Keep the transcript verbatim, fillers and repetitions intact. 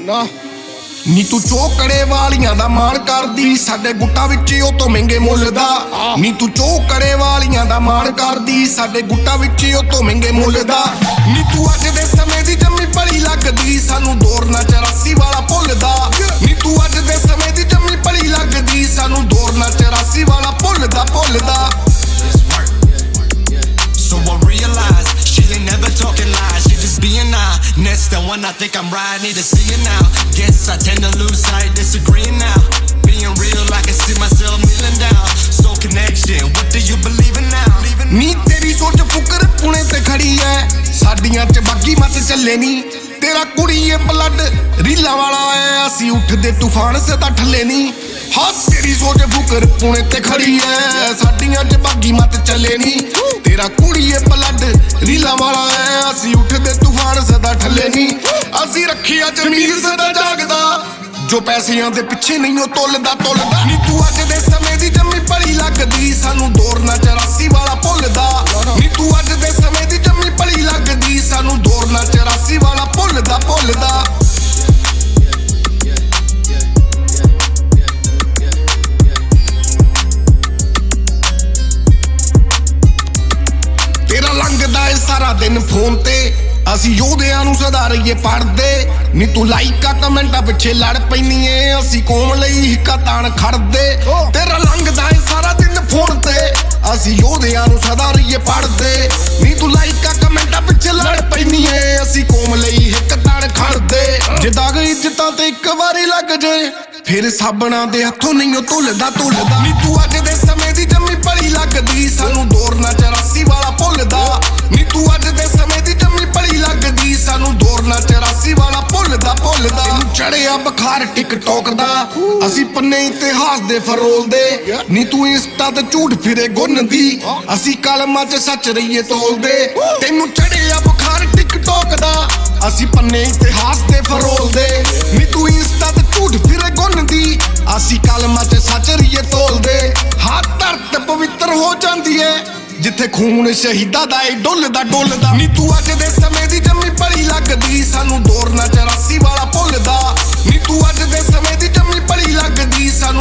ਨਾ ਨੀ ਤੂੰ ਚੋਕੜੇ ਵਾਲੀਆਂ ਦਾ ਮਾਣ ਕਰਦੀ ਸਾਡੇ ਗੁੱਟਾਂ ਵਿੱਚ ਉਹ ਤੋਂ ਮਹਿੰਗੇ ਮੁੱਲ ਦਾ ਨੀ ਤੂੰ ਚੋਕੜੇ ਵਾਲੀਆਂ ਦਾ ਮਾਣ ਕਰਦੀ ਸਾਡੇ ਗੁੱਟਾਂ ਵਿੱਚ ਉਹ ਤੋਂ ਮਹਿੰਗੇ ਮੁੱਲ ਦਾ ਨੀ ਤੂੰ ਅੱਜ ਦੇ ਸਮੇਂ ਦੀ ਜੰਮੀ ਭਲੀ ਲੱਗਦੀ ਸਾਨੂੰ ਦੌਰ ਨਾ ਚੁਰਾਸੀ ਵਾਲਾ ਭੁੱਲਦਾ ਨੀ ਤੂੰ ਅੱਜ ਦੇ ਸਮੇਂ ਦੀ ਜੰਮੀ ਭਲੀ ਲੱਗਦੀ ਸਾਨੂੰ ਦੌਰ ਨਾ ਚੁਰਾਸੀ ਵਾਲਾ ਭੁੱਲਦਾ ਭੁੱਲਦਾ So I realize she ain't never talking lies. She just being out. Next the one I think I'm right. Need to see it now. Guess I tend to lose sight. Disagreeing now. Being real, I can see myself kneeling down. Soul connection. What do you believe in now? ਨੀ ਤੇਰੀ ਸੋਚ ਫੁਕਰ ਪੁਣੇ ਤੇ ਖੜੀ ਐ ਸਾਡੀਆਂ ਚ ਬਾਗੀ ਮਤ ਚੱਲੇ ਨੀ ਤੇਰਾ ਕੁੜੀਏ ਬਲੱਡ ਰੀਲਾਂ ਵਾਲਾ ਐ ਅਸੀਂ ਉੱਠਦੇ ਤੂਫਾਨ ਸਦਾ ਠੱਲੇ ਨੀ ਹਾਂ ਤੇਰੀ ਸੋਚ ਫੁਕਰ ਪੁਣੇ ਤੇ ਖੜੀ ਐ ਸਾਡੀਆਂ ਚ ਬਾਗੀ ਮਤ ਚੱਲੇ ਨੀ ਤੇਰਾ ਕੁੜੀਏ ਬਲੱਡ ਰੀਲਾਂ ਵਾਲਾ ਐ ਅਸੀਂ ਉੱਠਦੇ ਤੂਫਾਨ ਸਦਾ ਠੱਲੇ ਨੀ ਅਸੀਂ ਰੱਖਿਆ ਜ਼ਮੀਰ ਸਦਾ ਜਾਗਦਾ ਜੋ ਪੈਸਿਆਂ ਦੇ ਪਿੱਛੇ ਨਹੀਂ ਉਹ ਤੁੱਲਦਾ ਤੁੱਲਦਾ ਨੀ ਤੂੰ ਅੱਜ ਦੇ ਸਮੇਂ ਦੀ ਜੰਮੀ ਭਲੀ ਲੱਗਦੀ ਸਾਨੂੰ ਦੌਰ ਨਾ ਚੁਰਾਸੀ ਵਾਲਾ ਭੁੱਲਦਾ ਨੀ ਤੂੰ ਅੱਜ ਦੇ ਸਮੇਂ ਦੀ ਜੰਮੀ ਭਲੀ ਲੱਗਦੀ ਸਾਨੂੰ ਦੌਰ ਨਾ ਚੁਰਾਸੀ ਵਾਲਾ ਭੁੱਲਦਾ ਭੁੱਲਦਾ ਤੇਰਾ ਲੰਘਦਾ ਏ ਸਾਰਾ ਦਿਨ ਫੋਨ ਤੇ ਅਸੀਂ ਯੋਧਿਆਂ ਨੂੰ ਸਦਾ ਰਹੀਏ ਪੜਦੇ ਨੀ ਤੂੰ ਲਾਈਕਾਂ ਕਮੈਂਟਾਂ ਪਿੱਛੇ ਲੜ ਪੈਨੀ ਏ ਅਸੀਂ ਕੌਮ ਲਈ ਹਿੱਕਾ ਤਾਣ ਖੜਦੇ ਤੇਰਾ ਲੰਘਦਾ ਏ ਸਾਰਾ ਦਿਨ ਫੋਨ ਤੇ ਅਸੀਂ ਯੋਧਿਆਂ ਨੂੰ ਸਦਾ ਰਹੀਏ ਪੜਦੇ ਨੀ ਤੂੰ ਲਾਈਕਾਂ ਕਮੈਂਟਾਂ ਪਿੱਛੇ ਲੜ ਪੈਨੀ ਏ ਅਸੀਂ ਕੌਮ ਲਈ ਹਿੱਕਾ ਤਾਣ ਖੜਦੇ ਜੇ ਦਾਗ ਇੱਜ਼ਤਾਂ ਤੇ ਇੱਕ ਵਾਰੀ ਲੱਗ ਜੇ ਫਿਰ ਸਾਬਣਾ ਦੇ ਹੱਥੋਂ ਨਹੀਂ ਉਹ ਧੁੱਲਦਾ ਧੁੱਲਦਾ ਨੀ ਤੂੰ ਅੱਜ ਦੇ ਸਮੇਂ ਦੀ ਜੰਮੀ ਭਲੀ ਲੱਗਦੀ ਸਾਨੂੰ ਦੌਰ ਨਾ ਚੁਰਾਸੀ ਵਾਲਾ ਭੁੱਲਦਾ ਨੀ ਤੂੰ ਅੱਜ ਦੇ ਸਮੇਂ ਦੀ ਜੰਮੀ ਭਲੀ ਲੱਗਦੀ ਸਾਨੂੰ ਦੌਰ ਨਾ ਚੁਰਾਸੀ ਵਾਲਾ ਭੁੱਲਦਾ ਭੁੱਲਦਾ ਚੜਿਆ ਬੁਖਾਰ ਟਿਕਟੋਕ ਦਾ ਅਸੀਂ ਪੰਨੇ ਇਤਿਹਾਸ ਦੇ ਫਰੋਲਦੇ ਨੀ ਤੂੰ ਇੰਸਟਾ ਤੇ ਝੂਠ ਫਿਰੇ ਗੁੰਨਦੀ ਅਸੀਂ ਕਲਮਾਂ 'ਚ ਸੱਚ ਰਹੀਏ ਤੋਲਦੇ ਤੈਨੂੰ ਚੜਿਆ ਬੁਖਾਰ ਟਿਕਟੋਕ ਦਾ ਅਸੀਂ ਪੰਨੇ ਇਤਿਹਾਸ ਦੇ ਫਰੋਲਦੇ ਨੀ ਤੂੰ ਇੰਸਟਾ ਤੇ ਝੂਠ ਫਿਰੇ ਗੁੰਨਦੀ ਅਸੀਂ ਕਲਮਾਂ 'ਚ ਸੱਚ ਰਹੀਏ ਤੋਲਦੇ ਹਾਂ ਧਰਤ ਪਵਿੱਤਰ ਹੋ ਜਾਂਦੀ ਏ ਜਿੱਥੇ ਖੂਨ ਸ਼ਹੀਦਾਂ ਦਾ ਏ ਡੁੱਲਦਾ ਡੁੱਲਦਾ ਨੀ ਤੂੰ ਅੱਜ ਦੇ ਸਮੇਂ ਦੀ ਜੰਮੀ ਭਲੀ ਲੱਗਦੀ ਸਾਨੂੰ ਦੌਰ ਨਾ ਚੁਰਾਸੀ ਵਾਲਾ ਭੁੱਲਦਾ ਨੀ ਤੂੰ ਅੱਜ ਦੇ ਸਮੇਂ ਦੀ ਜੰਮੀ ਭਲੀ ਲੱਗਦੀ ਸਾਨੂੰ